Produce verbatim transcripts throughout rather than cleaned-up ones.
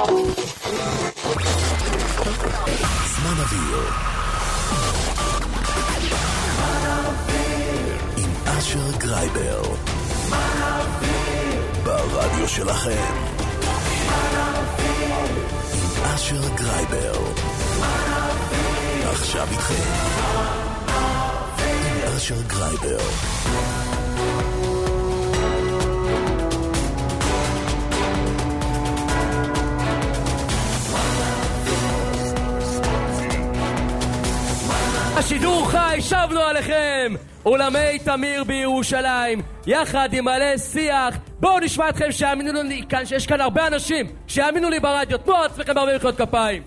זמן אוויר עם אשר גרייבר ברדיו שלכם. עם אשר גרייבר עכשיו איתכם עם אשר גרייבר. השידור חי, שבנו עליכם אולמי תמיר בירושלים יחד עם מלא שיח. בואו נשמע אתכם שיאמינו לי כאן, שיש כאן הרבה אנשים שיאמינו לי ברדיו. תנו עצמכם הרבה מחיאות כפיים.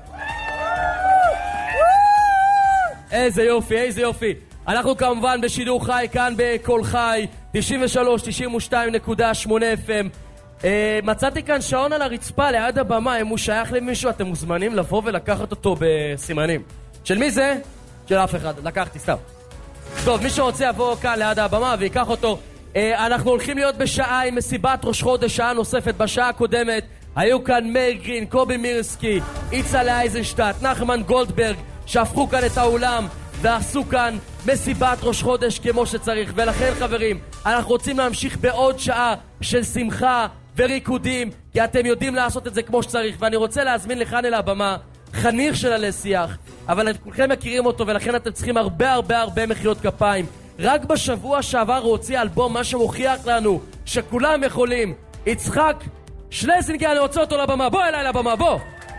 איזה יופי, איזה יופי. אנחנו כמובן בשידור חי כאן בכל חי תשעים ושלוש תשעים ושתיים נקודה שמונה אף אם. מצאתי כאן שעון על הרצפה ליד הבמה. אם הוא שייך למישהו אתם מוזמנים לבוא ולקחת אותו בסימנים. של מי זה? של אף אחד, לקחתי סתם. טוב, מי שרוצה יבוא כאן ליד הבמה ויקח אותו. אה, אנחנו הולכים להיות בשעה עם מסיבת ראש חודש, שעה נוספת. בשעה הקודמת היו כאן מאיר גרין, קובי מירסקי, יצחק אייזנשטט, נחמן גולדברג, שהפכו כאן את האולם ועשו כאן מסיבת ראש חודש כמו שצריך. ולכן חברים, אנחנו רוצים להמשיך בעוד שעה של שמחה וריקודים, כי אתם יודעים לעשות את זה כמו שצריך. ואני רוצה להזמין לכאן אל הבמה חניך של עלי שיח, אבל את כולכם מכירים אותו ולכן אתם צריכים הרבה הרבה הרבה מחיאות כפיים. רק בשבוע שעבר הוא הוציא אלבום, מה שמוכיח לנו שכולם יכולים. יצחק שלזינגר, אני רוצה אותו לבמה. בוא אליי לבמה, בוא.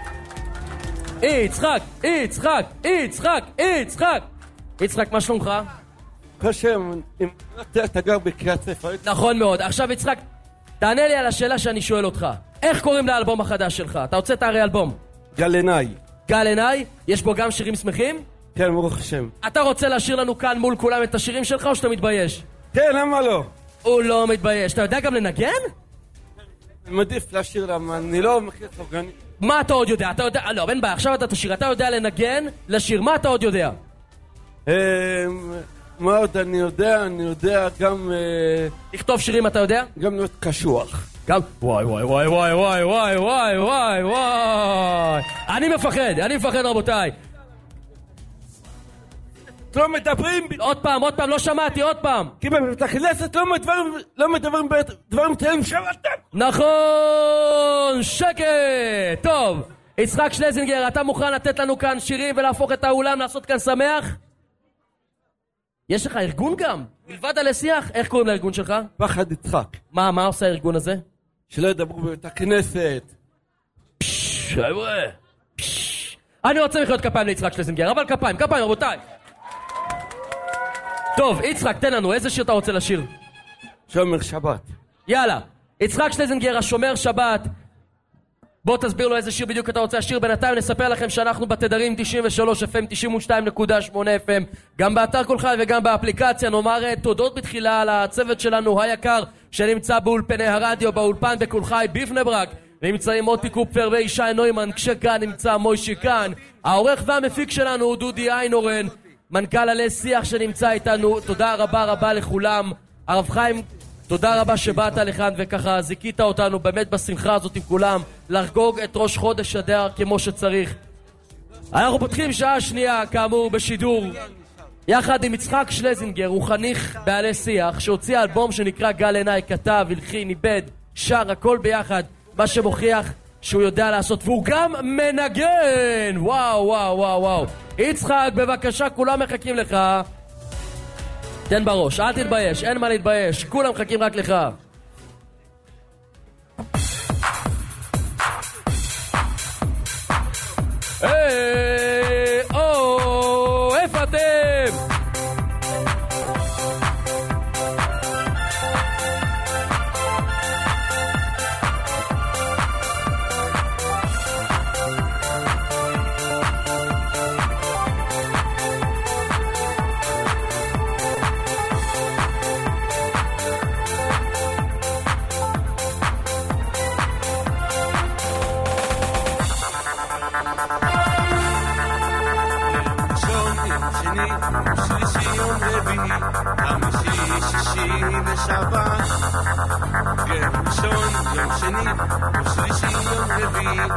יצחק, יצחק, יצחק, יצחק. יצחק, מה שלומך? חשם, אם אתה גר בקריית ספר. נכון מאוד. עכשיו יצחק, תענה לי על השאלה שאני שואל אותך. איך קוראים לאלבום החדש שלך? אתה הוצאת הרי אלבום גל עיניי. גל עיניי? יש בו גם שירים שמחים? כן, ברוך השם. אתה רוצה להשאיר לנו כאן מול כולם את השירים שלך או שאתה מתבייש? כן, למה לא? הוא לא מתבייש. אתה יודע גם לנגן? אני מעדיף להשאיר למה, אני לא מכיר סופגני. מה אתה עוד יודע? אתה יודע... לא, בן ביי, עכשיו אתה תשאיר. אתה יודע לנגן, לשיר. מה אתה עוד יודע? מה עוד אני יודע? אני יודע גם... לכתוב שירים אתה יודע? גם להיות קשוח. גם... וואי וואי וואי וואי וואי וואי וואי וואי וואי אני מפחד, אני מפחד רבותיי. לא מדברים... עוד פעם, עוד פעם, לא שמעתי, עוד פעם. כי בבית הכנסת לא מדברים, לא מדברים בדברים תלם שמעתם. נכון, שקט. טוב, יצחק שלזינגר, אתה מוכן לתת לנו כאן שירים ולהפוך את האולם, לעשות כאן שמח? יש לך ארגון גם? מלבד עלי שיח, איך קוראים לארגון שלך? פחד יצחק. מה, מה עושה הארגון הזה? שלא ידברו בבית הכנסת. פשש, אני רוצה מחיאות כפיים ליצחק שלזינגר, אבל כפיים, כפיים רבותיי. טוב, יצחק, תן לנו, איזה שיר אתה רוצה לשיר? שומר שבת. יאללה, יצחק שלזינגר, השומר שבת. בוא תסביר לו איזה שיר בדיוק אתה רוצה לשיר. בינתיים נספר לכם שאנחנו בתדרים תשעים ושלוש אף אם, תשעים ושתיים נקודה שמונה אף אם, גם באתר כל חי וגם באפליקציה. נאמר תודות בתחילה על הצוות שלנו היקר שנמצא באולפני הרדיו, באולפן בכל חי בבני ברק. נמצאים מוטי קופפר וישי נוימן, כשכאן נמצא מוישי כאן. העורך והמפיק שלנו הוא דודי איינורן, מנכ"ל עלי שיח שנמצא איתנו. תודה רבה רבה לכולם. הרב חיים, תודה רבה שבאת לכאן וככה זיקית אותנו באמת בשמחה הזאת עם כולם, לחגוג את ראש חודש אדר כמו שצריך. אנחנו פותחים שעה שנייה כאמור בשידור יחד עם יצחק שלזינגר, הוא חניך בעלי שיח שהוציא אלבום שנקרא גל עיניי, כתב, הלחין, איבד, שר, הכל ביחד, מה שמוכיח שהוא יודע לעשות, והוא גם מנגן. וואו וואו וואו וואו. יצחק, בבקשה, כולם מחכים לך. תן בראש, אל תתבייש, אין מה להתבייש, כולם מחכים רק לך. היי, או, איפה אתם? שלישי יום רביעי, חמישי, שישי ושבת. יום ראשון, יום שני, יום שלישי, יום רביעי,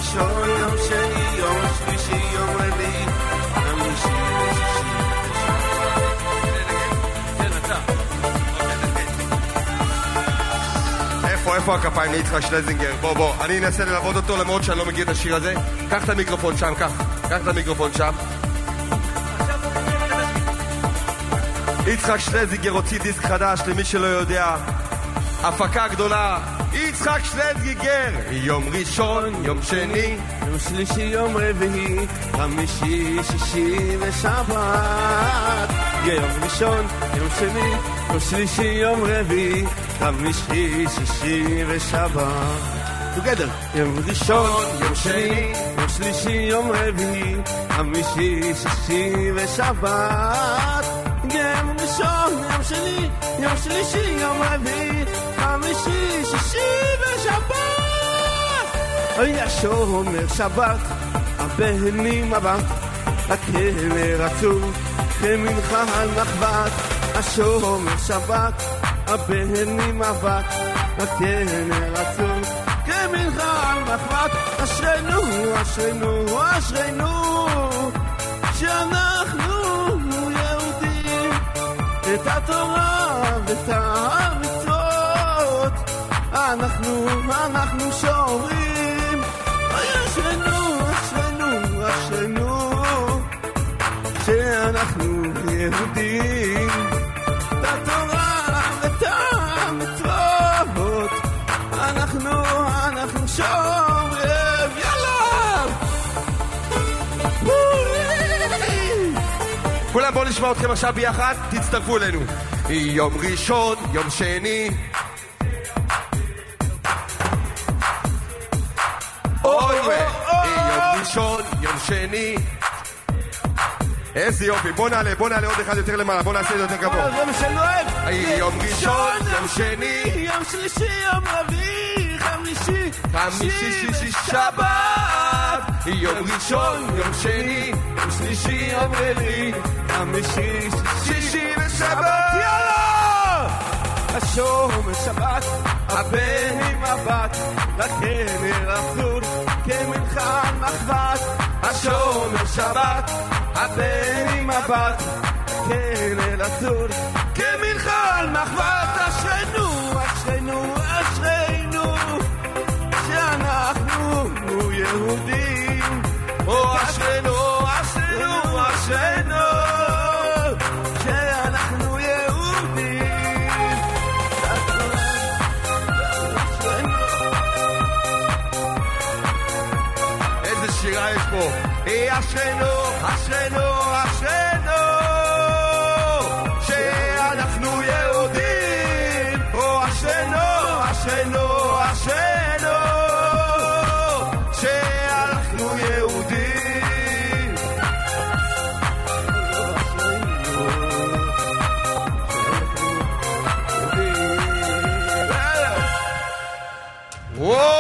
ראשון, יום שני, יום שלישי, יום רביעי, חמישי ושישי. כן, אתה. איפה, איפה הכפיים ליצחק שלזינגר? בוא, בוא, אני אנסה ללוות אותו למרות שאני לא מכיר את השיר הזה. קח את המיקרופון שם, קח. קח את המיקרופון שם. יצחק שלזינגר הוציא דיסק חדש, למי שלא יודע. הפקה גדולה. יצחק שלזינגר. יום ראשון, יום שני, יום שלישי, יום רביעי, חמישי, שישי ושבת. יום ראשון, יום שני, יום שלישי, יום רביעי, חמישי, שישי ושבת. together. יום ראשון, יום שני, יום שלישי, יום רביעי, חמישי, שישי ושבת. יום ראשון, יום שני, יום שלישי, יום רביעי, חמישי, שישי ושבת. אוי השומר שבת, הבנים הבת, הכנר עצוב, כמנחה על מחבת. השומר שבת, הבנים הבת, הכנר עצוב, כמנחה על מחבת. אשרנו, אשרנו, אשרנו, שאנחנו יהודים, את התורה ואת המצוות אנחנו, אנחנו שומרים. אשרנו, אשרנו, אשרנו, שאנחנו יהודים, את התורה ואת המצוות אנחנו, אנחנו שומרים. יאללה! כולם בואו נשמע אתכם עכשיו ביחד, תצטרפו אלינו. יום ראשון, יום שני, אוי ווי, יום ראשון, יום שני. איזה יופי, בוא נעלה, בוא נעלה עוד אחד יותר למעלה, בוא נעשה את זה יותר גבוה. יום ראשון, יום שני, יום שלישי, יום רביעי, חמישי, חמישי, שישי, שבת. יום ראשון, יום שני, יום שלישי, יום רביעי, חמישי, שישי ושבת. יאללה! השומר שבת, הבנים הבת, לכנר עצור, כמנחה על מחבת. השומר שבת, הבנים הבת, כנר עצור, כמנחה על מחבת. אשרנו, אשרנו, אשרנו, שאנחנו יהודים. או אשרנו, אשרנו, אשרנו, שאנחנו יהודים. איזה שירה יש פה. אשרנו, אשרנו, אשרנו, שאנחנו יהודים. או אשרנו, אשרנו, אשרנו, שאנחנו יהודים. וואו!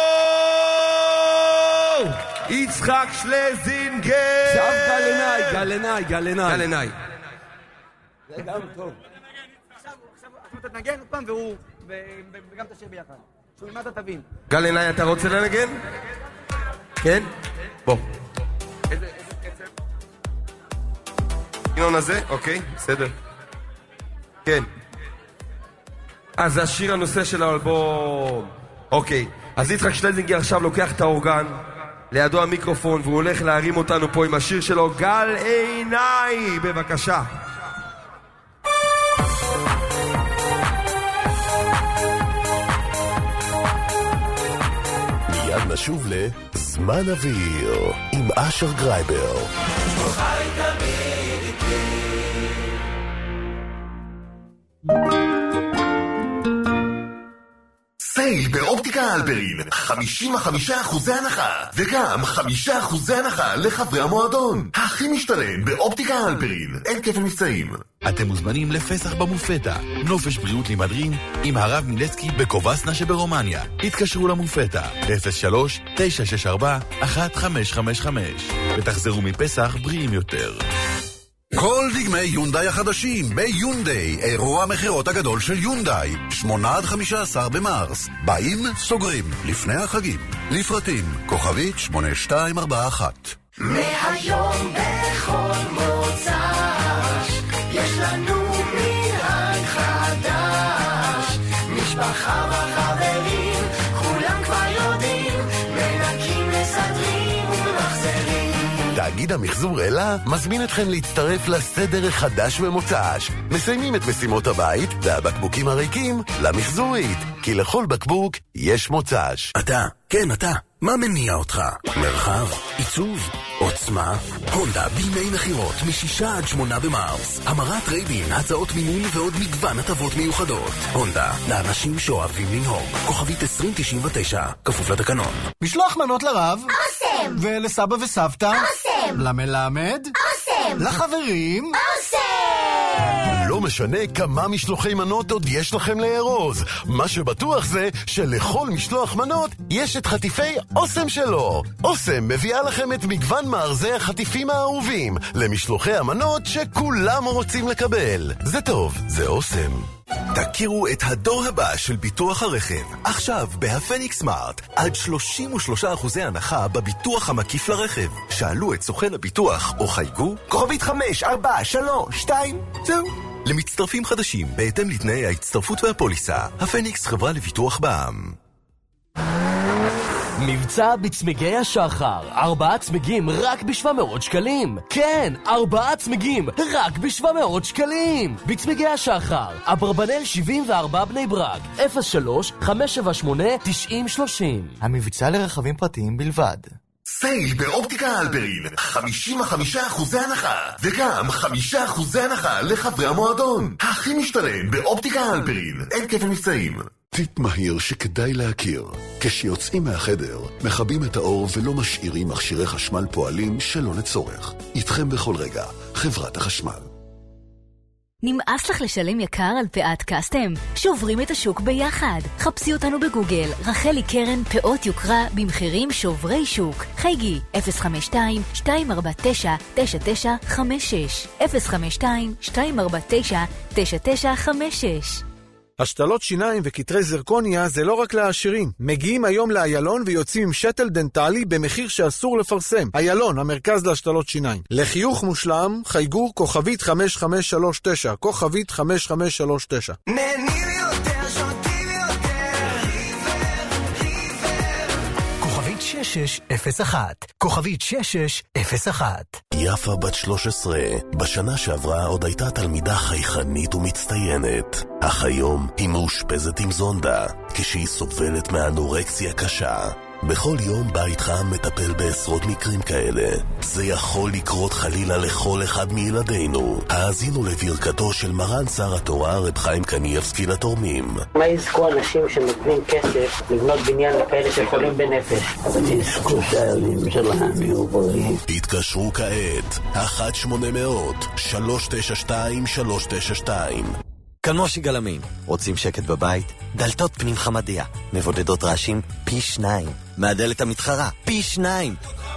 יצחק שלזינגר! עכשיו גלנאי, גלנאי, גלנאי. גלנאי. זה גם טוב. עכשיו אתה תנגן עוד פעם והוא, וגם תשאיר ביחד. שהוא ילמד אתה תבין. גלנאי, אתה רוצה לנגן? כן? בוא. איזה קצב? סגנון הזה? אוקיי, בסדר. כן. אז זה השיר הנושא של האלבום. אוקיי, אז יצחק שלזינגר עכשיו לוקח את האורגן, לידו המיקרופון, והוא הולך להרים אותנו פה עם השיר שלו, גל עיניי, בבקשה. מיד נשוב לזמן אוויר עם אשר גרייבר. חי תמיד איתי. סייל באופטיקה הלפרין, חמישים וחמישה אחוזי הנחה, וגם חמישה אחוזי הנחה לחברי המועדון. הכי משתלם באופטיקה הלפרין, אין כפל מבצעים. אתם מוזמנים לפסח במופתה, נופש בריאות לימדרין, עם הרב מילצקי בקובסנה שברומניה. התקשרו למופתה, אפס שלוש תשע שש ארבע אחת חמש חמש חמש, ותחזרו מפסח בריאים יותר. כל דגמי יונדאי החדשים ביונדאי, אירוע המחירות הגדול של יונדאי, שמונה עד חמישה עשר במרס. באים, סוגרים, לפני החגים. לפרטים, כוכבית שמונה שתיים ארבע אחת. מהיום בכל מוצ"ש יש לנו מנהג חדש, משפחה וחברים כולם כבר יודעים, מנקים מסדרים ומחזרים. תאגיד המחזור אלה מזמין אתכם להצטרף לסדר החדש במוצ"ש. מסיימים את משימות הבית והבקבוקים הריקים למחזורית, כי לכל בקבוק יש מוצ"ש. אתה, כן אתה, מה מניע אותך? מרחב, עיצוב, עוצמה, הונדה בימי מחירות משישה עד שמונה במרס. המרת רייבין, הצעות מימון ועוד מגוון הטבות מיוחדות. הונדה, לאנשים שאוהבים לנהוג. כוכבית עשרים תשעים ותשע, כפוף לתקנון. משלוח מנות לרב? אוסם! ולסבא וסבתא? אוסם! למלמד? אוסם! לחברים? אוסם! לא משנה כמה משלוחי מנות עוד יש לכם לארוז. מה שבטוח זה שלכל משלוח מנות יש את חטיפי אוסם שלו. אוסם מביאה לכם את מגוון מארזי החטיפים האהובים למשלוחי המנות שכולם רוצים לקבל. זה טוב, זה אוסם. תכירו את הדור הבא של ביטוח הרכב. עכשיו בהפניקס סמארט עד שלושים ושלושה אחוזי הנחה בביטוח המקיף לרכב. שאלו את סוכן הביטוח או חייגו כוכבית חמש ארבע שלוש שתיים. זהו. למצטרפים חדשים בהתאם לתנאי ההצטרפות והפוליסה. הפניקס חברה לביטוח בע"מ. מבצע בצמיגי השחר, ארבעה צמיגים רק ב-שבע מאות שקלים. כן, ארבעה צמיגים רק ב-שבע מאות שקלים. בצמיגי השחר, אברבנאל שבעים וארבע בני ברק, אפס שלוש חמש שבע שמונה תשעים שלושים. המבצע לרכבים פרטיים בלבד. סייל באופטיקה הלפרין, חמישים וחמישה אחוזי הנחה, וגם חמישה אחוזי הנחה לחברי המועדון. הכי משתלם באופטיקה הלפרין, אין כפל מבצעים. טיפ מהיר שכדאי להכיר. כשיוצאים מהחדר, מכבים את האור ולא משאירים מכשירי חשמל פועלים שלא לצורך. איתכם בכל רגע, חברת החשמל. נמאס לך לשלם יקר על פאת קסטם? שוברים את השוק ביחד. חפשי אותנו בגוגל, רחלי קרן פאות יוקרה במחירים שוברי שוק. חייגי אפס חמש שתיים שתיים ארבע תשע תשע תשע חמש שש אפס חמש שתיים שתיים ארבע תשע תשע תשע חמש שש. השתלות שיניים וכתרי זרקוניה זה לא רק לעשירים. מגיעים היום לאיילון ויוצאים עם שטל דנטלי במחיר שאסור לפרסם. איילון, המרכז להשתלות שיניים. לחיוך מושלם, חייגו כוכבית חמש חמש שלוש תשע, כוכבית חמש חמש שלוש תשע. נהנים יותר, שותים יותר, ריבר, ריבר. כוכבית שש שש אפס אחת, כוכבית שש שש אפס אחת. יפה בת שלוש עשרה, בשנה שעברה עוד הייתה תלמידה חייכנית ומצטיינת. אך היום היא מאושפזת עם זונדה, כשהיא סובלת מאנורקסיה קשה. בכל יום בית חם מטפל בעשרות מקרים כאלה. זה יכול לקרות חלילה לכל אחד מילדינו. האזינו לברכתו של מרן שר התורה רב חיים קניאבסקי לתורמים. מה יזכו אנשים שנותנים כסף לבנות בניין לכאלה שחולים בנפש? אבל יזכו שהילדים שלהם יהיו בריאים. התקשרו כעת אחת שמונה אפס אפס שלוש תשע שתיים שלוש תשע שתיים. כאן מושי גלמין. רוצים שקט בבית? דלתות פנים חמדיה. מבודדות רעשים פי שניים. מהדלת המתחרה פי שניים.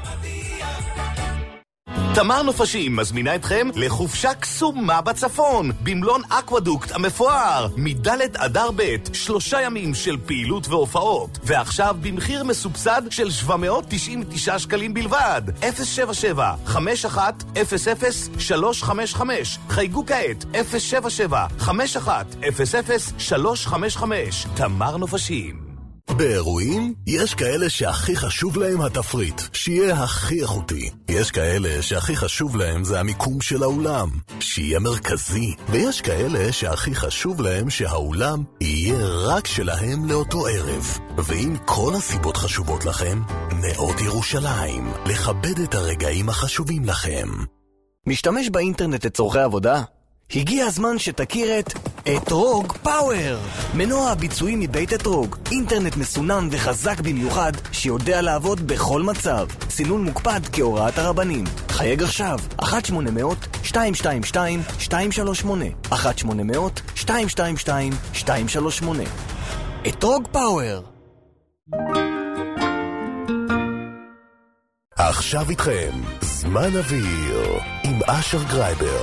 תמר נופשים מזמינה אתכם לחופשה קסומה בצפון במלון אקוודוקט המפואר מדלת אדר ב', שלושה ימים של פעילות והופעות, ועכשיו במחיר מסובסד של שבע מאות תשעים ותשעה שקלים בלבד. אפס שבע שבע חמש אחת אפס אפס שלוש חמש חמש. חייגו כעת אפס שבע שבע חמש אחת אפס אפס שלוש חמש חמש. תמר נופשים. באירועים יש כאלה שהכי חשוב להם התפריט, שיהיה הכי איכותי. יש כאלה שהכי חשוב להם זה המיקום של האולם, שיהיה מרכזי. ויש כאלה שהכי חשוב להם שהאולם יהיה רק שלהם לאותו ערב. ואם כל הסיבות חשובות לכם, נאות ירושלים, לכבד את הרגעים החשובים לכם. משתמש באינטרנט לצורכי עבודה? הגיע הזמן שתכיר את אתרוג פאוור. מנוע הביצועים מבית אתרוג. אינטרנט מסונן וחזק במיוחד שיודע לעבוד בכל מצב. סינון מוקפד כהוראת הרבנים. חייג עכשיו אחת שמונה אפס אפס שתיים שתיים שתיים שתיים שלוש שמונה אחת שמונה אפס אפס שתיים שתיים שתיים שתיים שלוש שמונה. אתרוג פאוור. עכשיו איתכם, זמן אוויר, עם אשר גרייבר.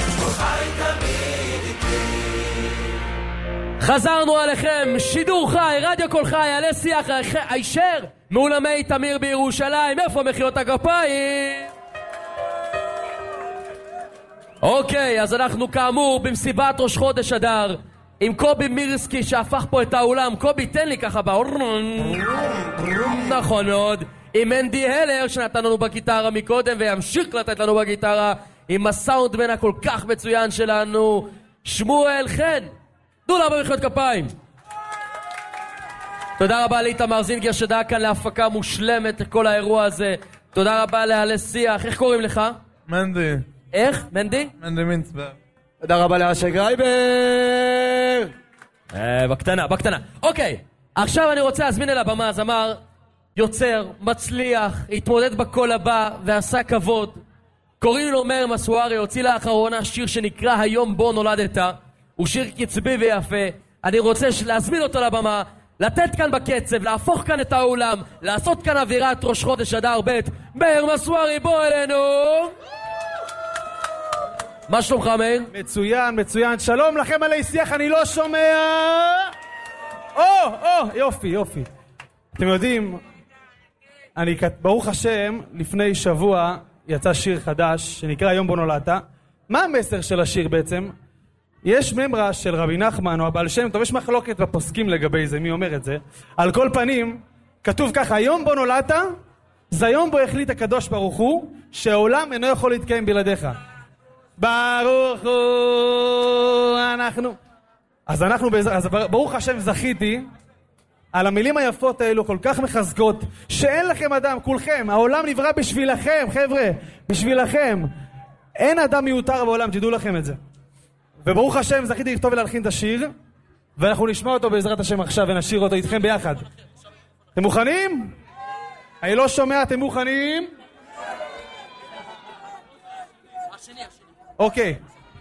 חזרנו עליכם, שידור חי, רדיו כל חי, עלי שיח, הישר, מאולמי תמיר בירושלים, איפה מחיאות הכפיים? אוקיי, אז אנחנו כאמור במסיבת ראש חודש אדר, עם קובי מירסקי שהפך פה את האולם. קובי, תן לי ככה באור. נכון מאוד. עם מנדי הלר שנתן לנו בגיטרה מקודם וימשיך לתת לנו בגיטרה, עם הסאונדמן הכל כך מצוין שלנו, שמואל חן. תנו לה במחיאות כפיים. תודה רבה לאיתמר זינגר שדאג כאן להפקה מושלמת לכל האירוע הזה. תודה רבה לעלי שיח. איך קוראים לך? מנדי. איך? מנדי? מנדי מינצברג. תודה רבה לאשר גרייבר. אה, בקטנה, בקטנה. אוקיי, עכשיו אני רוצה להזמין אל הבמה זמר, יוצר, מצליח, התמודד בקול הבא ועשה כבוד. קוראים לו מאיר מסוארי, הוציא לאחרונה שיר שנקרא היום בו נולדת. הוא שיר קצבי ויפה. אני רוצה להזמין אותו לבמה, לתת כאן בקצב, להפוך כאן את האולם, לעשות כאן אווירת ראש חודש אדר ב'. מאיר מסוארי, בוא אלינו. מה שלומך, מאיר? מצוין, מצוין. שלום לכם עלי שיח, אני לא שומע. או, או, יופי, יופי. אתם יודעים, אני, ברוך השם, לפני שבוע יצא שיר חדש שנקרא היום בו נולדת. מה המסר של השיר בעצם? יש ממרה של רבי נחמן או הבעל שם טוב, יש מחלוקת בפוסקים לגבי זה, מי אומר את זה. על כל פנים, כתוב ככה, היום בו נולדת, זה היום בו החליט הקדוש ברוך הוא, שהעולם אינו יכול להתקיים בלעדיך. ברוך הוא, אנחנו... אז אנחנו, אז ברוך השם זכיתי, על המילים היפות האלו כל כך מחזקות, שאין לכם אדם, כולכם, העולם נברא בשבילכם, חבר'ה, בשבילכם. אין אדם מיותר בעולם, תדעו לכם את זה. וברוך השם זכיתי לכתוב ולהלחין את השיר, ואנחנו נשמע אותו בעזרת השם עכשיו ונשיר אותו איתכם ביחד. אתם מוכנים? אני לא שומע, אתם מוכנים? אוקיי.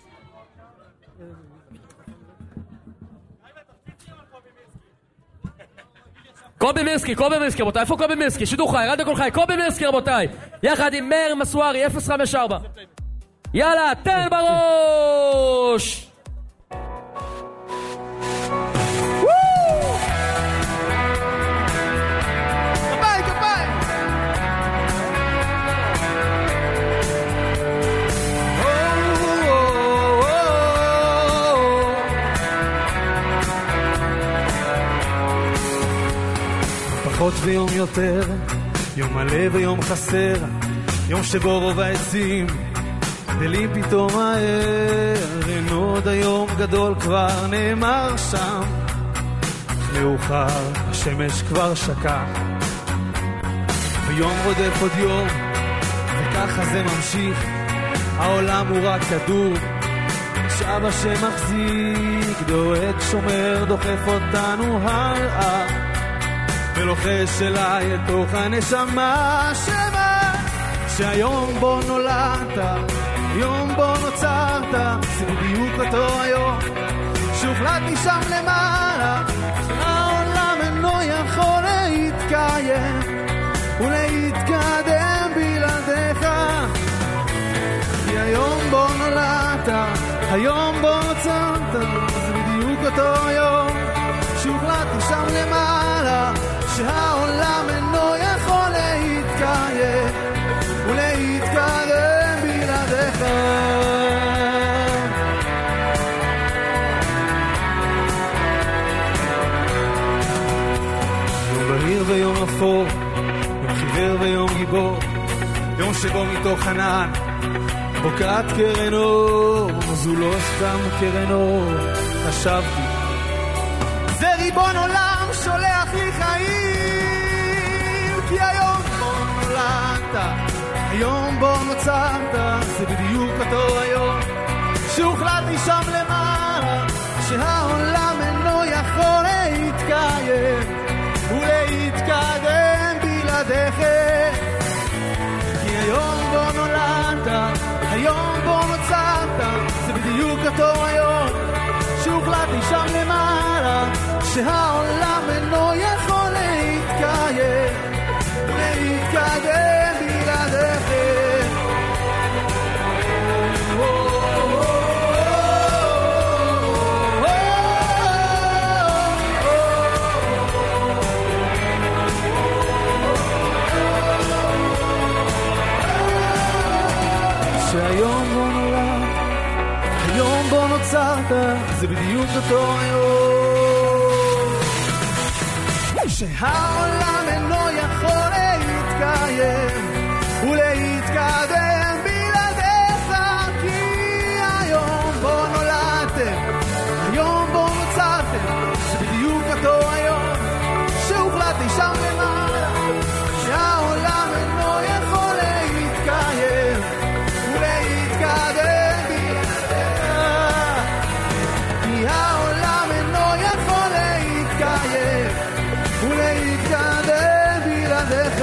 קובי מירסקי, קובי מירסקי, רבותיי, איפה קובי מירסקי? שידור חי, רדיו כל חי, קובי מירסקי, רבותיי, יחד עם מאיר מסוארי, אפס חמש ארבע. יאללה, תן בראש! כפיים, כפיים! פחות ויום יותר, יום מלא ויום חסר, יום שבו רוב העצים גדלים פתאום מהר, אין עוד היום גדול כבר נאמר שם, אך מאוחר השמש כבר שקע, ויום רודף עוד יום, וככה זה ממשיך, העולם הוא רק כדור, עכשיו השם מחזיק, דואג שומר, דוחף אותנו הלאה, ולוחש אליי את תוך הנשמה שמה, שהיום בו נולדת, יום בו נוצרת, זה בדיוק אותו היום שהוחלטתי שם למעלה, העולם אינו יכול להתקיים ולהתקדם בלעדיך, כי היום בו נולדת, היום בו נוצרת, זה בדיוק אותו היום שהוחלטתי שם למעלה, שהעולם אינו יכול להתקיים ולהתקדם בלעדיך. יום בהיר ויום אפור, יום חיוור ויום גיבור, יום שבו מתוך ענן בוקעת קרן אור, זו לא סתם קרן אור, חשבתי זה ריבון עולם שולח לי חיים, כי היום בו נולדת, היום בו נוצרת, זה בדיוק אותו היום שהוחלטתי שם למעלה, שהעולם אינו יכול להתקיים ולהתקדם בלעדיך, כי היום בו נולדת, היום בו נוצרת, זה בדיוק אותו היום שהוחלטתי שם למעלה, שהעולם אינו יכול להתקיים ולהתקדם בלעדיך. שהיום בו נולד, היום בו נוצרת, זה בדיוק אותו היום. שהעולם אינו יכול להתקיים ולהתקדם בלעדיך, כי היום בו נולדתם, היום בו נוצרתם, זה בדיוק אותו היום שהוחלט שם למעלה, שהעולם אינו יכול להתקיים ולהתקדם בלעדיך, כי העולם אינו יכול להתקיים ולהתקדם בלעדיך.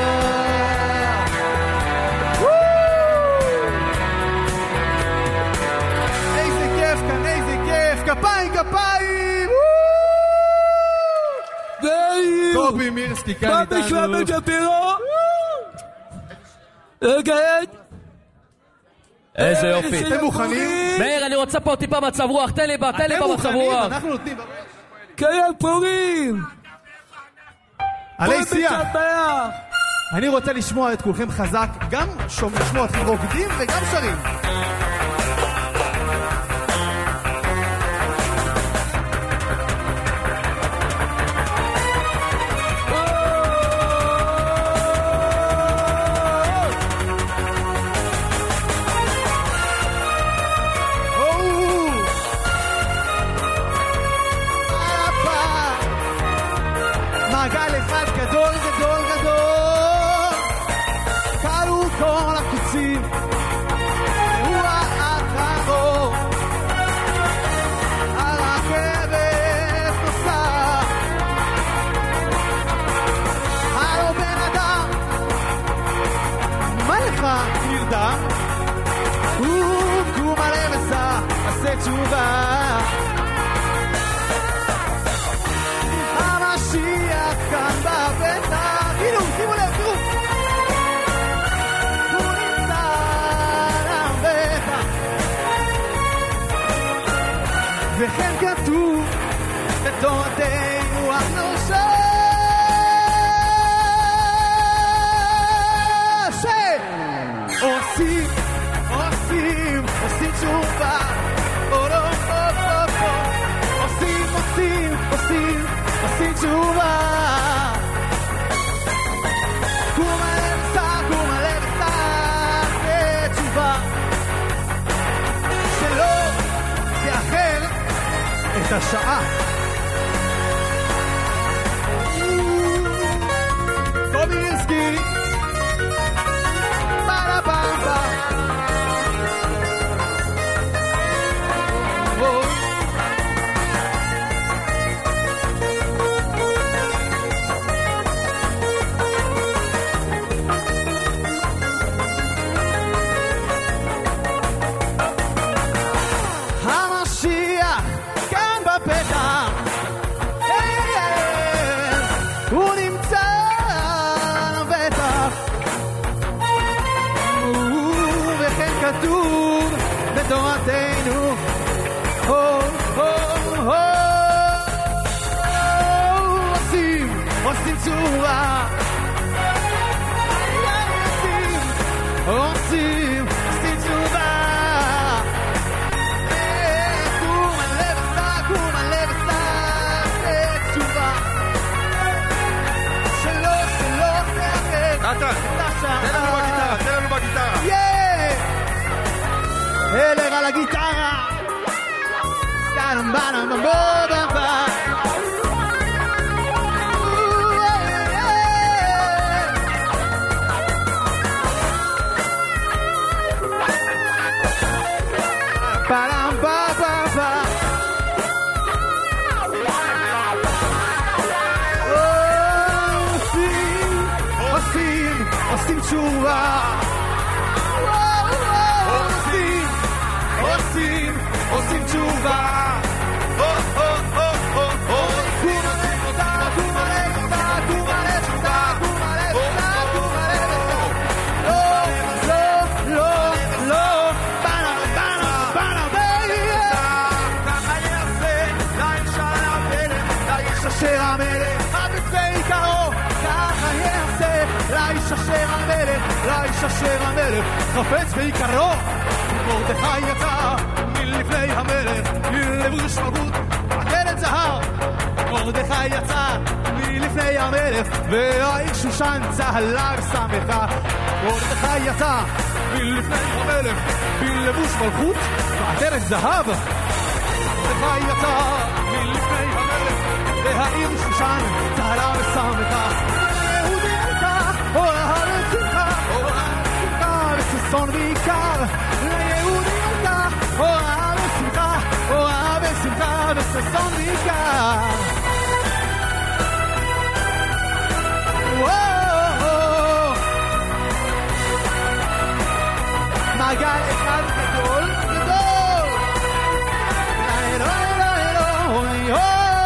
איזה כיף כאן, איזה כיף, כפיים, כפיים. קובי מירסקי כאן איתנו. מה בשלב בג'פירו? רגע, איזה יופי. אתם מוכנים? מאיר, אני רוצה פה טיפה מצב רוח, תן לי בה, תן לי בה מצב רוח. אנחנו נותנים בראש. קיים פורים! עלי שיח. אני רוצה לשמוע את כולכם חזק, גם לשמוע אתכם רוקדים וגם שרים. מעגל אחד גדול גדול גדול, קלו כל הקוצים, והוא האחרון, הרכבת נוסעת, הלו בן אדם, מה לך נרדם? הוא קום עליהם עשה, עשה תשובה, המשיח כאן בפתח, הנה, שימו לב, תראו, הוא נמצא לבטח, וכן כתוב בתורתנו הקדושה, שעושים, עושים, עושים תשובה, או לא, או לא, או עושים, עושים, עושים עושים תשובה, קום הלבצה, קום הלבצה, תשובה שלא תאחר את השעה. קובי מירסקי, בלה בלה כתוב בתורתנו, הו, הו, הו, עושים, עושים צורה, עושים, עושים, עושים צורה, קום הלב עשה, קום הלב עשה, תשובה, שלא, שלא תאחר, נתן, תן לנו בגיטרה, תן לנו בגיטרה. אלר על הגיטרה, כאן בנה בבובה, פלם בבבה, עושים, עושים, עושים תשובה, עושים, עושים תשובה, הו, הו, הו, הו, הו, קום הלב אותה, קום הלב אותה, קום הלב אותה, קום הלב אותה, קום הלב אותה, לא, לא, לא, לא, בנה, בנה, בנה, בנה, ככה יעשה לאיש המלך, לאיש אשר המלך, הבצעי קרוב, ככה יעשה לאיש אשר המלך, לאיש אשר המלך חפץ ויקרו. מרדכי יצא מלפני המלך לבוש מלכות עטרת זהב. מרדכי יצא מלפני המלך והעיר שושן צהלה ושמחה. מרדכי יצא מלפני המלך בלבוש מלכות ועטרת זהב. מרדכי יצא מלפני המלך והעיר שושן צהלה ושמחה. יהודי הייתה אוהב ושמחה, אוהב ושמחה וששון ועיקר. ליהודי הייתה אוהב ושמחה, אוהב ושמחה וששון ועיקר. מעגל אחד גדול גדול. אלו אלו אלו אלו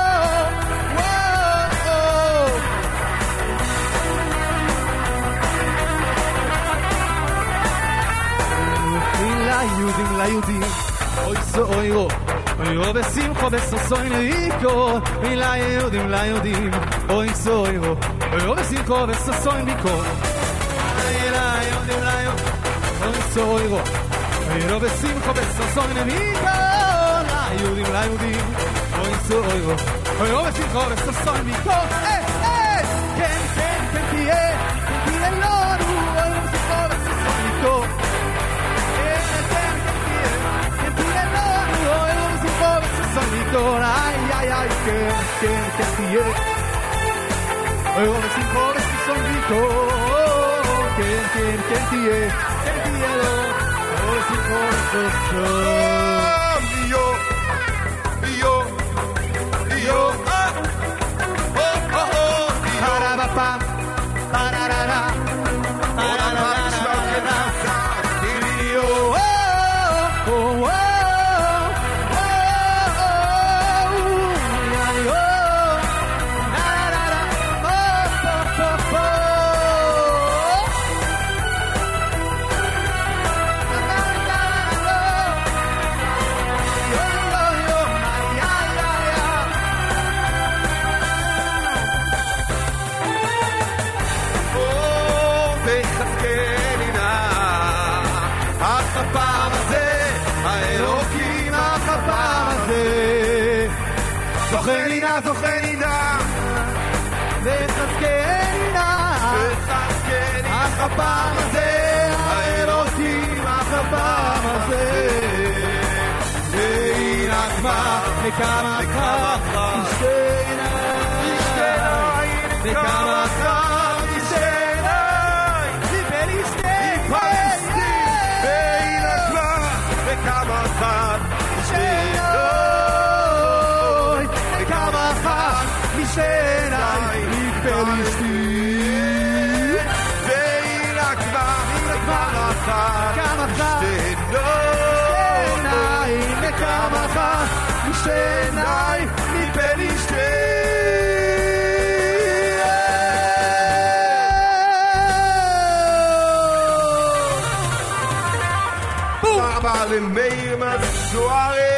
ליהודים ליהודים אוי סוירו אוי בשמחו וששון ויקור. ליהודים ליהודים אוי סוירו אוי בשמחו וששון ויקור. ליהודים ליהודים אוי סוירו אוי בשמחו וששון ויקור. ליהודים ליהודים אוי סוירו אוי בשמחו וששון ויקור. אה אה כן כן כן תהיה כן תהיה לנו אוי בשמחו וששון ויקור. Ay, ay, ay, que, que, que tía. Oye, si joves que son ricos, que, que, que tía, que tía, oye, si joves que son. Yo, yo, yo, ah, oh, oh, oh, para pa pa, para ra ra, para ra ra ra, yo, oh, oh, oh. זוכני נא, זוכני נא, וחזקני נא, וחזקני אך הפעם הזה, האלוקים אך הפעם הזה. והנה כבר וכמה כבר תשתנה, תשתנה, וכמה כבר תשתנה, ולשתנה, והנה כבר וכמה כבר תשתנה. Mishenai, Mikbelisti, Veina Kvar, Kvar Achar, Mishenai, Mekam Achar, Mishenai, Mikbelisti. Baba למאיר מסוארי.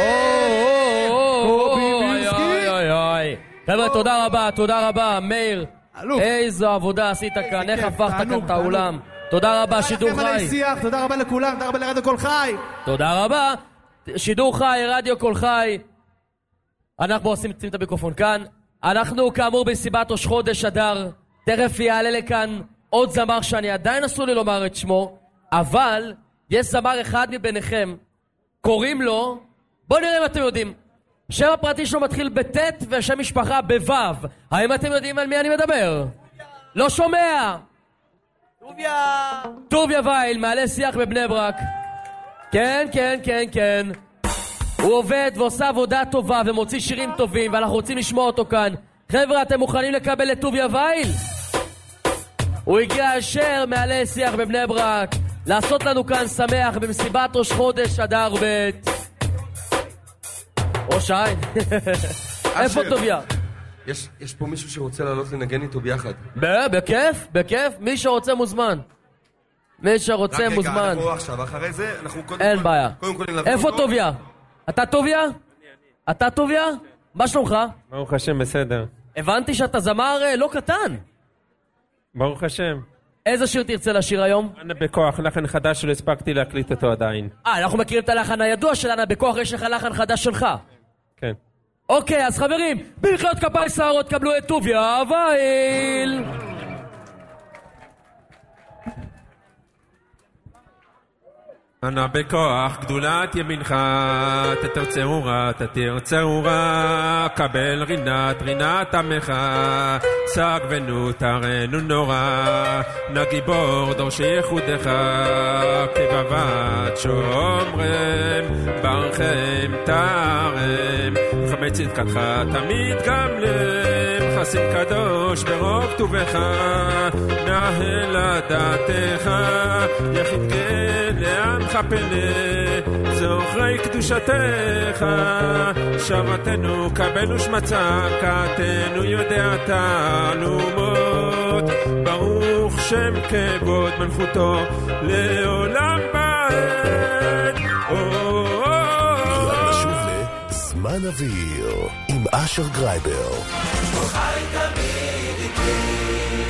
חבר'ה, תודה רבה, תודה רבה, מאיר. איזו עבודה עשית כאן, איך הפכת כאן את האולם. תודה רבה, שידור חי. תודה רבה לכולם, תודה רבה לרדיו קול חי. תודה רבה, שידור חי, רדיו קול חי. אנחנו עושים את המיקרופון כאן. אנחנו כאמור בסיבת ראש חודש אדר. תכף יעלה לכאן עוד זמר שאני עדיין אסור לי לומר את שמו, אבל יש זמר אחד מביניכם, קוראים לו, בואו נראה אם אתם יודעים. שם הפרטי שלו מתחיל בטט והשם משפחה בוו. האם אתם יודעים על מי אני מדבר? לא שומע. טוביה. טוביה וייל, מעלה שיח בבני ברק. כן, כן, כן, כן. הוא עובד ועושה עבודה טובה ומוציא שירים טובים ואנחנו רוצים לשמוע אותו כאן. חבר'ה, אתם מוכנים לקבל את טוביה וייל? הוא הגיע אשר מעלה שיח בבני ברק לעשות לנו כאן שמח במסיבת ראש חודש אדר ב' ראש העין. איפה טוביה? יש פה מישהו שרוצה לעלות לנגן איתו ביחד. בכיף, בכיף. מי שרוצה מוזמן. מי שרוצה מוזמן. רק רגע, אנחנו עכשיו, אחרי זה, אנחנו קודם כל... אין בעיה. איפה טוביה? אתה טוביה? אתה טוביה? מה שלומך? ברוך השם, בסדר. הבנתי שאתה זמר לא קטן. ברוך השם. איזה שיר תרצה לשיר היום? אנה בכוח, לחן חדש שלא הספקתי להקליט אותו עדיין. אה, אנחנו מכירים את הלחן הידוע של אנה בכוח, יש לך לחן חדש שלך. כן. אוקיי, אז חברים, במחיאות כפיים סערות קבלו את טוביה וייל. אנה בכוח גדולת ימינך, תתרצהו רע, תתרצהו רע, קבל רינת, רינת עמך, שג ונותרנו נורא, נגיבור דורשי ייחודך, כבבת שומרם, ברכם תרם, חמי צדקתך תמיד גמלם, חסיד קדוש ברוב טובך, נהל לדעתך, יחיד כן לעמך פנה, זוכרי קדושתך, שבתנו קבלו שמצה, כתנו יודע תעלומות, ברוך שם כבוד מלכותו, לעולם בעד. נשוב לזמן אוויר עם אשר גרייבר. חי תמיד איתי.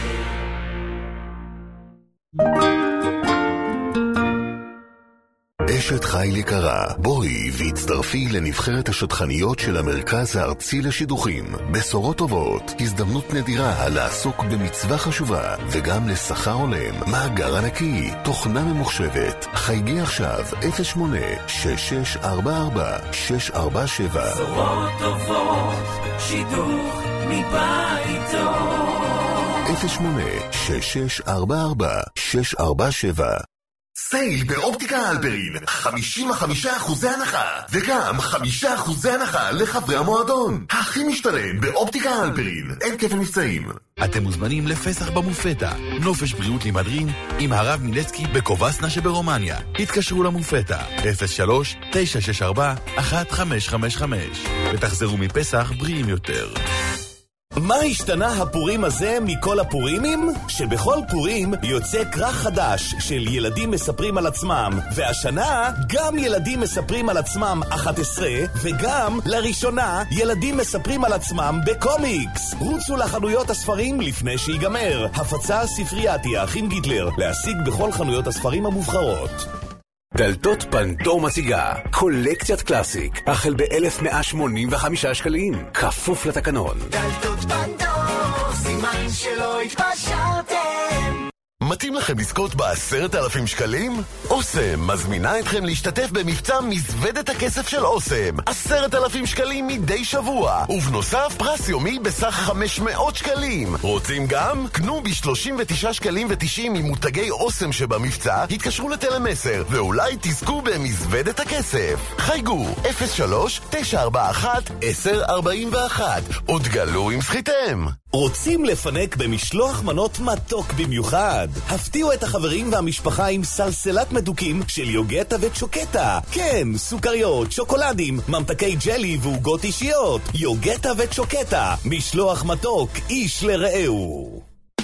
אשת חיל יקרה, בואי והצטרפי לנבחרת השטחניות של המרכז הארצי לשידוכים. בשורות טובות, הזדמנות נדירה לעסוק במצווה חשובה וגם לשכר הולם, מאגר ענקי, תוכנה ממוחשבת. חייגי עכשיו אפס שמונה שש שש ארבע ארבע שש ארבע שבע. בשורות טובות, שידוך מבית טוב. אפס שמונה שש שש ארבע ארבע שש ארבע שבע. סייל באופטיקה הלפרין, חמישים וחמישה אחוזי הנחה, וגם חמישה אחוזי הנחה לחברי המועדון. הכי משתלם באופטיקה הלפרין, אין כפל מבצעים. אתם מוזמנים לפסח במופתה, נופש בריאות למדרין, עם הרב מילצקי בקובסנה שברומניה. התקשרו למופתה, אפס שלוש תשע שש ארבע אחת חמש חמש חמש, ותחזרו מפסח בריאים יותר. מה השתנה הפורים הזה מכל הפורימים? שבכל פורים יוצא כרך חדש של ילדים מספרים על עצמם, והשנה גם ילדים מספרים על עצמם אחת עשרה, וגם לראשונה ילדים מספרים על עצמם בקומיקס. רוצו לחנויות הספרים לפני שיגמר. הפצה ספריית האחים גיטלר, להשיג בכל חנויות הספרים המובחרות. דלתות פנדור מציגה קולקציית קלאסיק החל ב-אלף מאה שמונים וחמישה שקלים, כפוף לתקנון. דלתות פנדור, סימן שלא התפשרתם. מתאים לכם לזכות בעשרת אלפים שקלים? אוסם מזמינה אתכם להשתתף במבצע מזוודת הכסף של אוסם. עשרת אלפים שקלים מדי שבוע, ובנוסף פרס יומי בסך חמש מאות שקלים. רוצים גם? קנו ב-שלושים ותשעה שקלים ותשעים ממותגי אוסם שבמבצע, התקשרו לטלמסר, ואולי תזכו במזוודת הכסף. חייגו אפס שלוש תשע ארבע אחת עשר ארבעים ואחת, עוד גלו עם זכיתם. רוצים לפנק במשלוח מנות מתוק במיוחד? הפתיעו את החברים והמשפחה עם סלסלת מדוקים של יוגטה וצ'וקטה. כן, סוכריות, שוקולדים, ממתקי ג'לי ועוגות אישיות. יוגטה וצ'וקטה, משלוח מתוק איש לרעהו.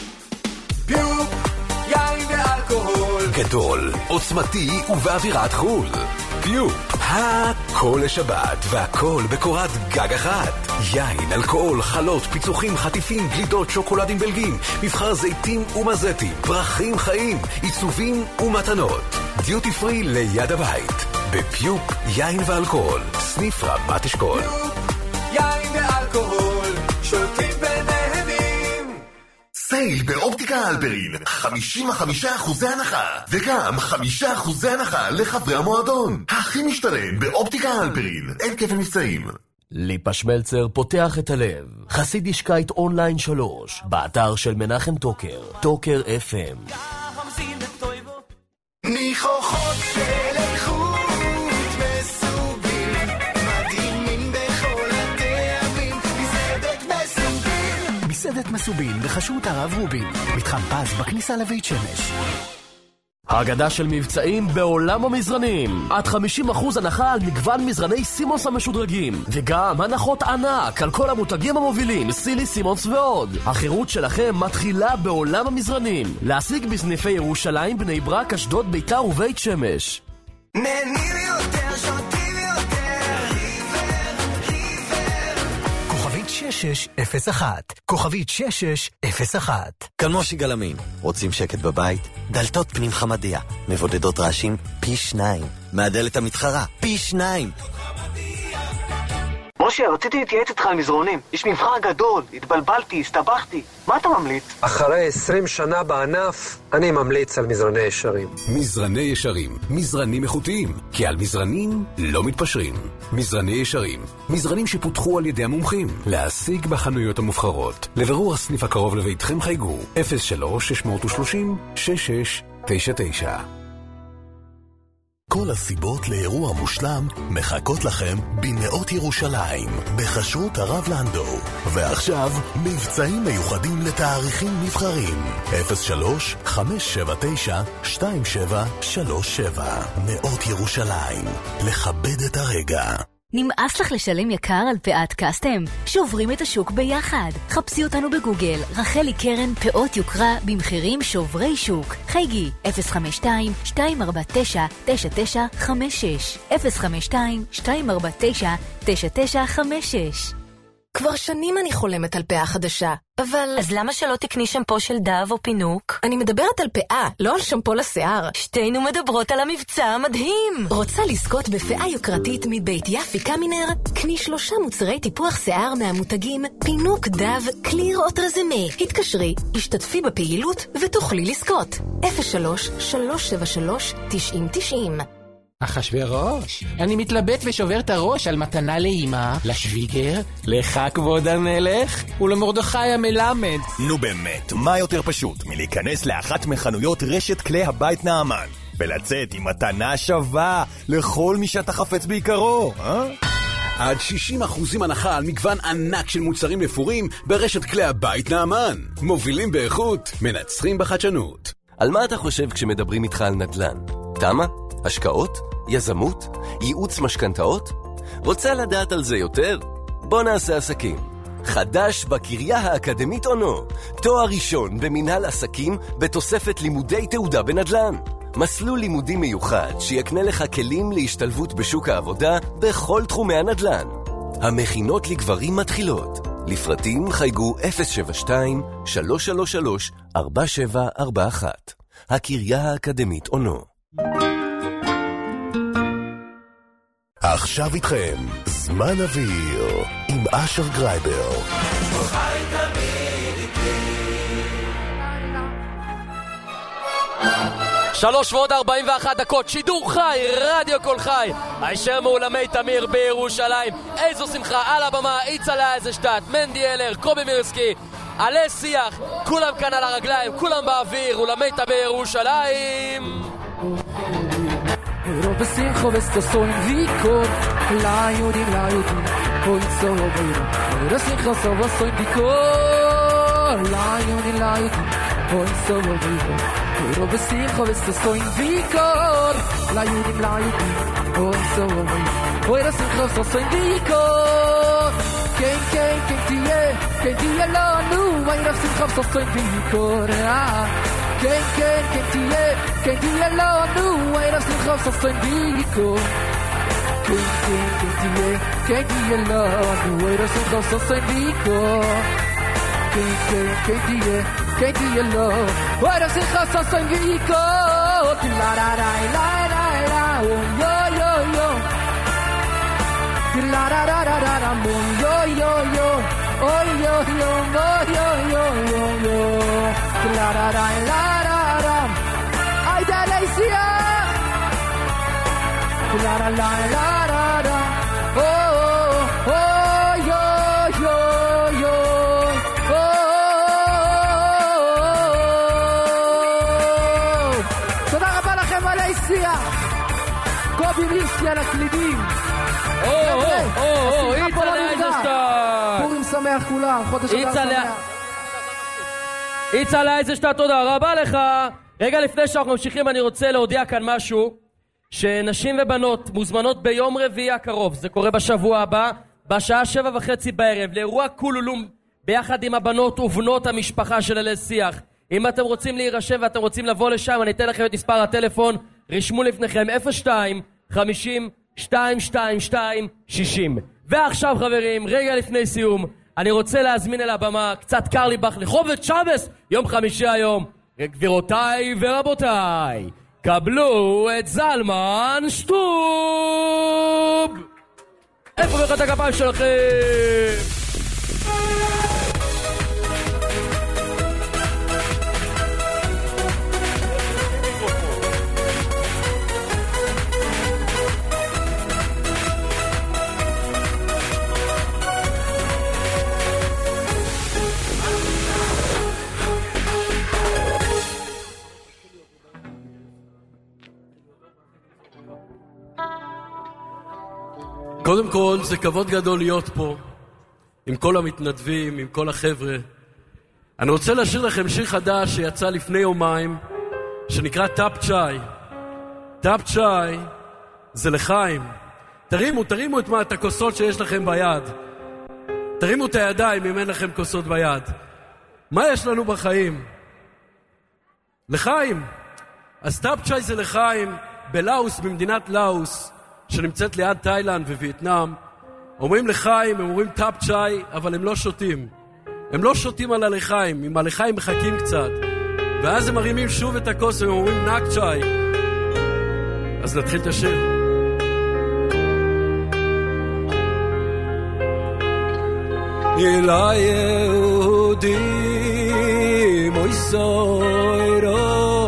פיוק, יין ואלכוהול. גדול, עוצמתי ובאווירת חול. פיוק, הכל לשבת והכל בקורת גג אחת. יין, אלכוהול, חלות, פיצוחים, חטיפים, גלידות, שוקולדים בלגים, מבחר זיתים ומזטים, פרחים חיים, עיצובים ומתנות. דיוטי פרי ליד הבית. בפיוק, יין ואלכוהול, סניף רמת אשכול. פיוק, יין ואלכוהול, שולטים ונהנים. סייל באופטיקה הלפרין, חמישים וחמישה אחוזי הנחה, וגם חמישה אחוזי הנחה לחברי המועדון. הכי משתלם באופטיקה הלפרין, אין כפל מבצעים. ליפה שמלצר פותח את הלב. חסיד ישקייט אונליין שלוש, באתר של מנחם טוקר, טוקר אף אם. ניחוחות של איכות מסובים, מדהימים בכל הטעמים, מסעדת מסובים. מסעדת מסובים בחשות הרב רובין, מתחם פז בכניסה לבית שמש. האגדה של מבצעים בעולם המזרנים. עד חמישים אחוז הנחה על מגוון מזרני סימונס המשודרגים, וגם הנחות ענק על כל המותגים המובילים, סילי, סימונס ועוד. החירות שלכם מתחילה בעולם המזרנים. להשיג בסניפי ירושלים, בני ברק, אשדוד, ביתר ובית שמש. נהנים יותר, שותים יותר, ריבר, ריבר. כוכבית שש שש אפס אחת, כוכבית שש שש אפס אחת. כאן מושי גלמין. רוצים שקט בבית? דלתות פנים חמדיה. מבודדות רעשים פי שניים. מהדלת המתחרה פי שניים. משה, רציתי להתייעץ איתך על מזרונים. יש מבחר גדול, התבלבלתי, הסתבכתי. מה אתה ממליץ? אחרי עשרים שנה בענף, אני ממליץ על מזרני ישרים. מזרני ישרים, מזרנים איכותיים, כי על מזרנים לא מתפשרים. מזרני ישרים, מזרנים שפותחו על ידי המומחים, להשיג בחנויות המובחרות. לבירור הסניף הקרוב לביתכם חייגו אפס שלוש שש שלוש שש שש תשע תשע. כל הסיבות לאירוע מושלם מחכות לכם בנאות ירושלים, בחשרות הרב לנדו. ועכשיו, מבצעים מיוחדים לתאריכים נבחרים. אפס שלוש חמש שבע תשע שתיים שבע שלוש שבע. נאות ירושלים, לכבד את הרגע. נמאס לך לשלם יקר על פאת קסטם? שוברים את השוק ביחד. חפשי אותנו בגוגל, רחלי קרן פאות יוקרה במחירים שוברי שוק. חייגי אפס חמש שתיים שתיים ארבע תשע תשע תשע חמש שש אפס חמש שתיים שתיים ארבע תשע תשע תשע חמש שש. כבר שנים אני חולמת על פאה חדשה, אבל... אז למה שלא תקני שמפו של דב או פינוק? אני מדברת על פאה, לא על שמפו לשיער. שתינו מדברות על המבצע המדהים. רוצה לזכות בפאה יוקרתית מבית יפי קמינר? קני שלושה מוצרי טיפוח שיער מהמותגים פינוק, דב, קליר או טרזמה. התקשרי, השתתפי בפעילות ותוכלי לזכות. אפס שלוש שלוש שבע שלוש תשעים תשעים. אחשוורוש, אני מתלבט ושובר את הראש על מתנה לאמא, לשוויגר, לך כבוד המלך ולמרדכי המלמד. נו באמת, מה יותר פשוט מלהיכנס לאחת מחנויות רשת כלי הבית נעמן ולצאת עם מתנה שווה לכל מי שאתה חפץ בעיקרו, אה? עד שישים אחוזים הנחה על מגוון ענק של מוצרים לפורים ברשת כלי הבית נעמן. מובילים באיכות, מנצחים בחדשנות. על מה אתה חושב כשמדברים איתך על נדל"ן? תמה? השקעות? יזמות? ייעוץ משכנתאות? רוצה לדעת על זה יותר? בוא נעשה עסקים. חדש בקריה האקדמית אונו. תואר ראשון במנהל עסקים בתוספת לימודי תעודה בנדל"ן. מסלול לימודי מיוחד שיקנה לך כלים להשתלבות בשוק העבודה בכל תחומי הנדל"ן. המכינות לגברים מתחילות. לפרטים חייגו אפס שבע שתיים שלוש שלוש שלוש ארבע שבע ארבע אחת. הקריה האקדמית אונו. עכשיו איתכם, זמן אוויר, עם אשר גרייבר. שלוש ועוד ארבעים ואחת דקות, שידור חי, רדיו כל חי, הישר מאולמי תמיר בירושלים. איזו שמחה, על הבמה, איצה לאיזשטט, מנדי אלר, קובי מירסקי, עלי שיח, כולם כאן על הרגליים, כולם באוויר, אולמי תמיר ירושלים. Ero besimcho vestoso in vikor La yudim, la yudim Hoi solo beiro Ero simcho sovoso in vikor La yudim, la yudim Hoi solo beiro Ero besimcho vestoso in vikor La yudim, la yudim Hoi solo beiro Ero simcho sovoso in vikor Ken, ken, ken tiye Ken tiye lo nu Ero simcho sovoso in vikor Ah כן, כן, כן תהיה, כן תהיה לנו, אין הסליחה סופן ביקו. כן, כן, כן תהיה, כן תהיה לנו, אין הסליחה סופן ביקו. כן, כן, כן תהיה, כן תהיה לנו, אין הסליחה סופן ביקו. לה לה לה לה לה לה, יו יו יו. לה לה לה לה לה, יו יו יו. אוי יו יו, אוי יו יו יו יו. La la la la la la ay da la isia la la la la la la oh oh yo yo yo oh תודה רבה לכם על העשייה קובי מירסקי על הקלידים או או או איצה לאיזשטט פורים שמח כולם חודש אדר שמח איצה לאיזשטט, תודה רבה לך. רגע לפני שאנחנו ממשיכים אני רוצה להודיע כאן משהו, שנשים ובנות מוזמנות ביום רביעי הקרוב, זה קורה בשבוע הבא, בשעה שבע וחצי בערב, לאירוע קולולום ביחד עם הבנות ובנות המשפחה של אלי שיח. אם אתם רוצים להירשם ואתם רוצים לבוא לשם, אני אתן לכם את מספר הטלפון, רשמו לפניכם אפס שתיים חמישים שתיים שתיים שתיים שישים. ועכשיו חברים, רגע לפני סיום, אני רוצה להזמין אל הבמה קצת קרליבך לחובד שבס, יום חמישי היום. גבירותיי ורבותיי, קבלו את זלמן שטוב. איפה מחיאות הכפיים שלכם? קודם כל, זה כבוד גדול להיות פה, עם כל המתנדבים, עם כל החבר'ה. אני רוצה לשיר לכם שיר חדש שיצא לפני יומיים, שנקרא טאפ צ'אי. טאפ צ'אי זה לחיים. תרימו, תרימו את, מה, את הכוסות שיש לכם ביד. תרימו את הידיים אם אין לכם כוסות ביד. מה יש לנו בחיים? לחיים. אז טאפ צ'אי זה לחיים. בלאוס, במדינת לאוס, שנמצאת ליד תאילנד ווייטנאם, אומרים לחיים, הם אומרים טאפ צ'אי, אבל הם לא שותים. הם לא שותים על הלחיים, עם הלחיים מחכים קצת. ואז הם מרימים שוב את הכוס, הם אומרים נק צ'אי. אז נתחיל את השיר. אלה יהודים, אוי סוירו,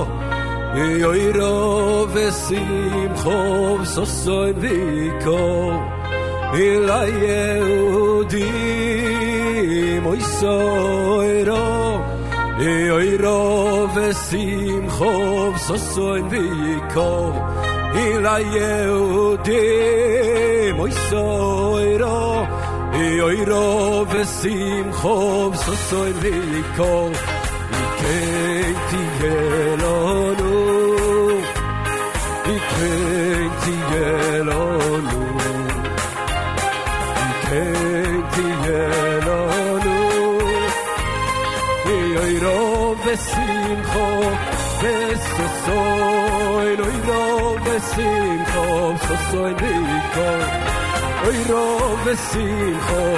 יוירו ושמחו וסוסון ויקור. אלה יהודים, אוי סוירו, יוירו ושמחו וסוסון ויקור. אלה יהודים, אוי סוירו, יוירו ושמחו וסוסון ויקור. כן תהיה לנו, כן תהיה לנו, כן תהיה לנו, יוירו ושמחו וסוסון, יוירו ושמחו וסוסון ויקור. יוירו ושמחו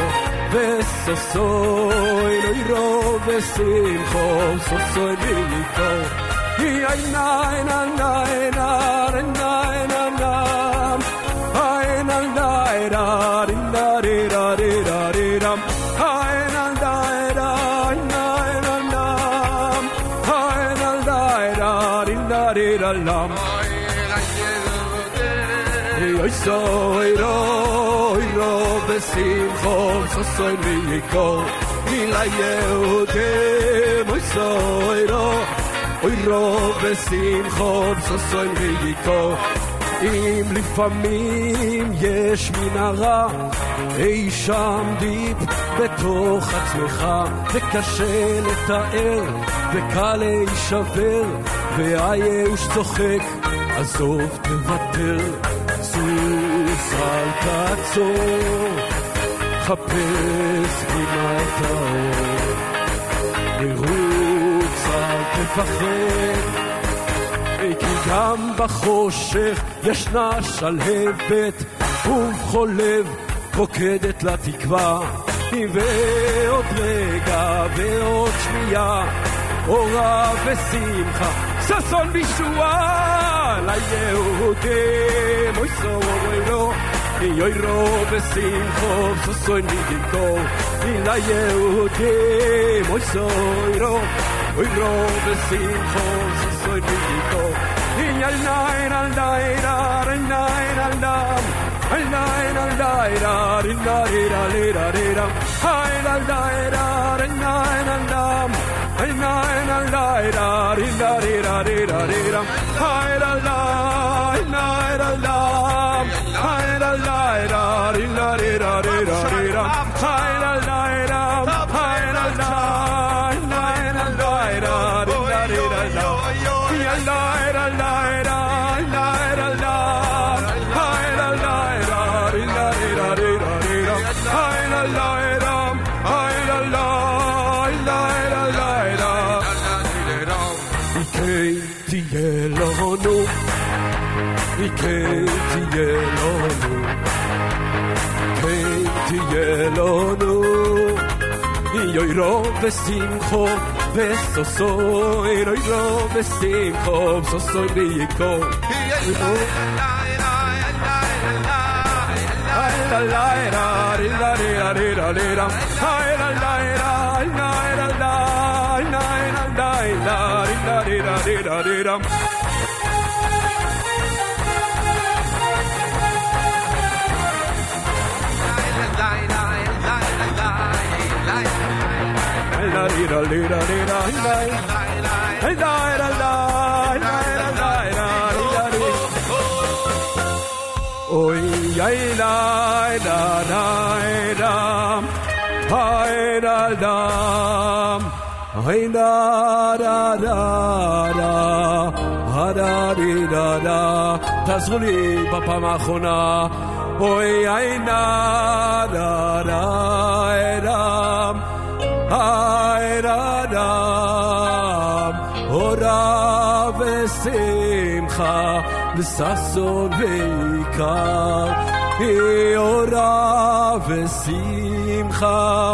וסוסון, יוירו ושמחו וסוסון ויקור. Ay na na na na na na na ay na na na na na na ay na na na na na na ay na na na na na ay soy ro ro besimcho soy viko ila yehude moy soy ro אוי רוב ושמחו וסוסוי ויקו. אם לפעמים יש מנהרה אי שם דיפ בתוך עצמך, וקשה לתאר וקל להישבר, והייאוש צוחק עזוב תוותר. זוז אל תעצור, חפש פנימה את האור, לרוץ אל תפחד, כי גם בחושך ישנה שלהבת, ובכל לב רוקדת לתקווה. ועוד רגע ועוד שנייה אורה ושמחה, ששון וישועה ליהודים. אוי סורו יוירו ושמחו ששון ויגו ליהודים. אוי סורו יוירו ושמחו ששון ויגו על נין על נין על נין על דם על נין על נין על נין על נין על נין על נין על נין על דם על נין על נין על נין על נין על נין על נין על נין על דם hayır hayır hayır hayır hayır hayır hayır Katie Yelonu, yoiro besimcho vesoso yoiro besimcho soso biko la la la la la la la la la la la la la Oy ay la la la la ay la la ay la la la la da di da da תעזרו לי בפעם האחרונה אוי ay la la la la ay la la ora vesimcha וששון ועיקר אורה ושמחה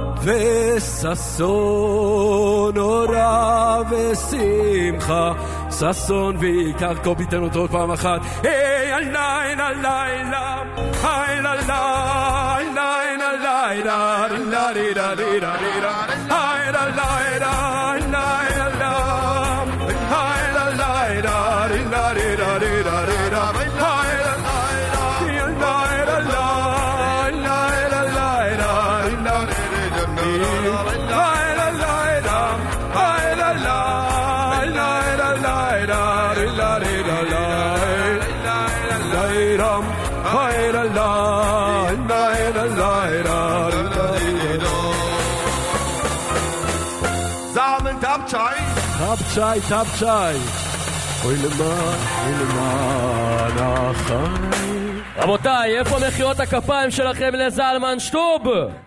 וששון אורה ושמחה ששון ועיקר קובי תן אותו עוד פעם אחת היי הלילה הלילה הלילה הלילה הלילה הלילה הלילה טאפצ'אי, טאפצ'אי אוי למען, אוי למען החיים רבותיי, איפה מחיאות הכפיים שלכם לזלמן שטוב?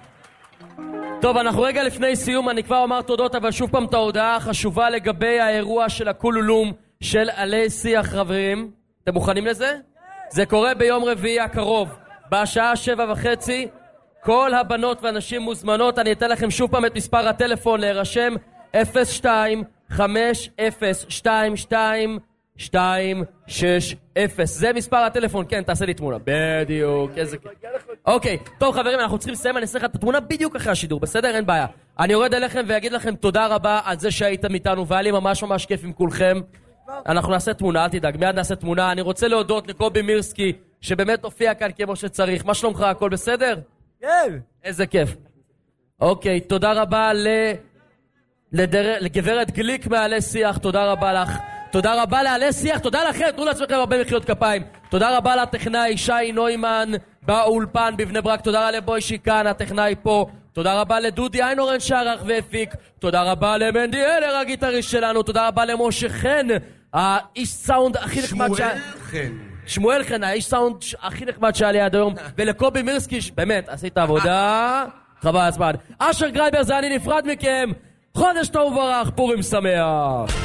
טוב, אנחנו רגע לפני סיום, אני כבר אמר תודות, אבל שוב פעם את ההודעה החשובה לגבי האירוע של הקולולום של עלי שיח חברים. אתם מוכנים לזה? זה קורה ביום רביעי הקרוב, בשעה שבע וחצי. כל הבנות והנשים מוזמנות. אני אתן לכם שוב פעם את מספר הטלפון להירשם אפס שתיים חמש אפס שתיים שתיים שתיים שש אפס. זה מספר הטלפון. כן, תעשה לי תמונה. בדיוק, איזה כיף. אוקיי, טוב חברים, אנחנו צריכים לסיים. אני אעשה לך את התמונה בדיוק אחרי השידור, בסדר? אין בעיה. אני יורד אליכם ואגיד לכם תודה רבה על זה שהייתם איתנו, והיה לי ממש ממש כיף עם כולכם. אנחנו נעשה תמונה, אל תדאג, מיד נעשה תמונה. אני רוצה להודות לקובי מירסקי שבאמת הופיע כאן כמו שצריך. מה שלומך? הכל בסדר? כן. איזה כיף. אוקיי, תודה רבה ל... לדר... לגברת גליק מעלי שיח, תודה רבה לך. תודה רבה לעלי שיח, תודה לכם, תנו לעצמכם הרבה מחיאות כפיים. תודה רבה לטכנאי שי נוימן באולפן בבני ברק, תודה רבה לבוישי כאן, הטכנאי פה. תודה רבה לדודי איינורן שערך והפיק. תודה רבה למנדי אלר הגיטריסט שלנו. תודה רבה למשה חן, האיש סאונד הכי נחמד ש... שמואל חן. שמואל חן, האיש סאונד הכי נחמד שהיה לי עד היום. ולקובי מירסקי, באמת, עשית עבודה חבל הזמן. אשר גרייבר זה אני נפרד מכם. חודש טוב וברח, פורים שמח.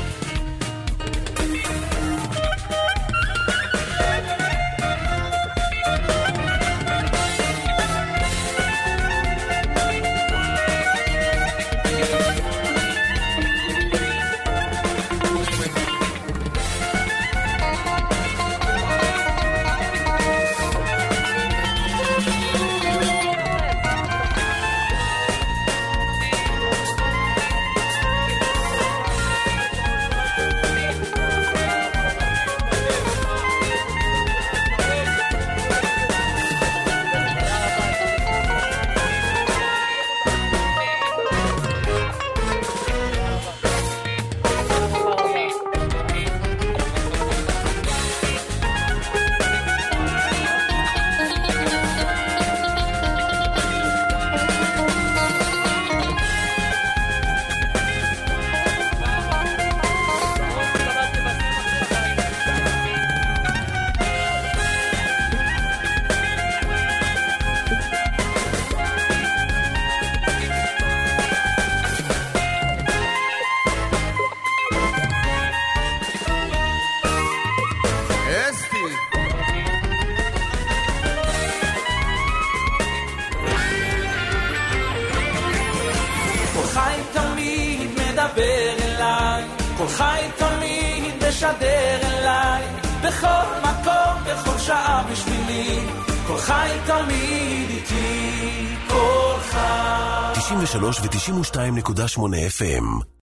מדבר אליי, כל חי תמיד משדר אליי, בכל מקום, בכל שעה בשבילי, כל חי תמיד איתי, כל חי. תשעים ושלוש ו-תשעים ושתיים נקודה שמונה אף אם